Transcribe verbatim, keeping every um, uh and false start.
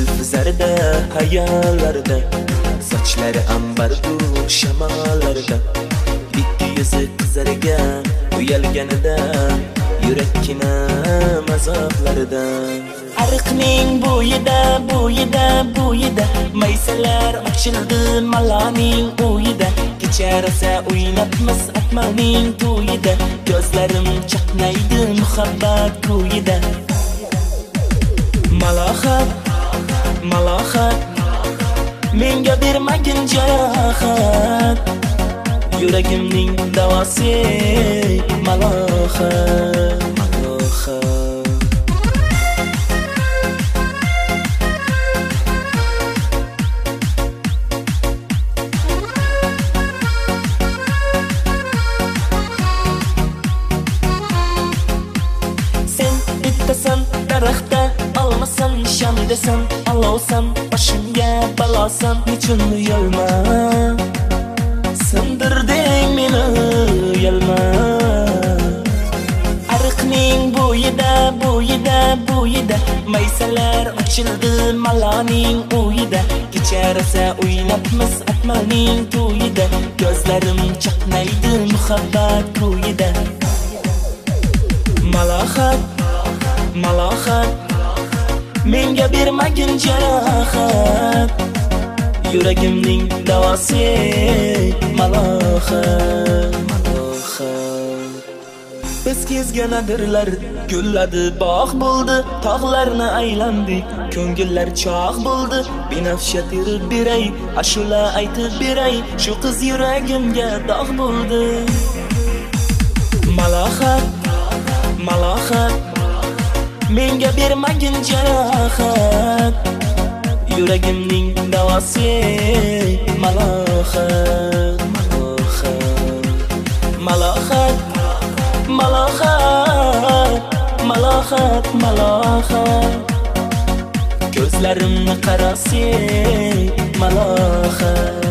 zulfi zarda hayallarda, sochlari ambar bu shamollarda, ikki yuzi qizargan uyalganida, yurakina mazoblarda. Ariqning bo'yida, bo'yida, bo'yida maysalar ochildi malaning o'yida. Kecharasa o'ynatmas atmaning to'yida, ko'zlarim chaqnaydi muhabbat ko'yida. Malohat, malohat, menga bermagin jarohat, yuragimning davosi malohat, malohat. Sen daraxtda olmasan nishon desan, alovsan boshimga balosan, nechun uyalma sindirding meni uyalma. Ariqning bo'yida, bo'yida, bo'yida maysalar ochildi malaning o'yida. Kecharasa o'ynatmas atmaning to'yida, ko'zlarim chaqnaydi muhabbat ko'yida. Malohat, malohat, menga bermagin jarohat, yuragimning davosi malohat, malohat. Biz kezgan adirlar gulladi, bog' bo'ldi, tog'larni aylandik, ko'ngillar chog' bo'ldi. Binafsha terib beray, ashula aytib beray, shu qiz yuragimga dog' bo'ldi. Malohat, malohat, menga bermagin jarohat, yuragimning davosi malohat, malohat. Malohat, malohat, malohat, malohat, ko'zlarimni qarasi malohat.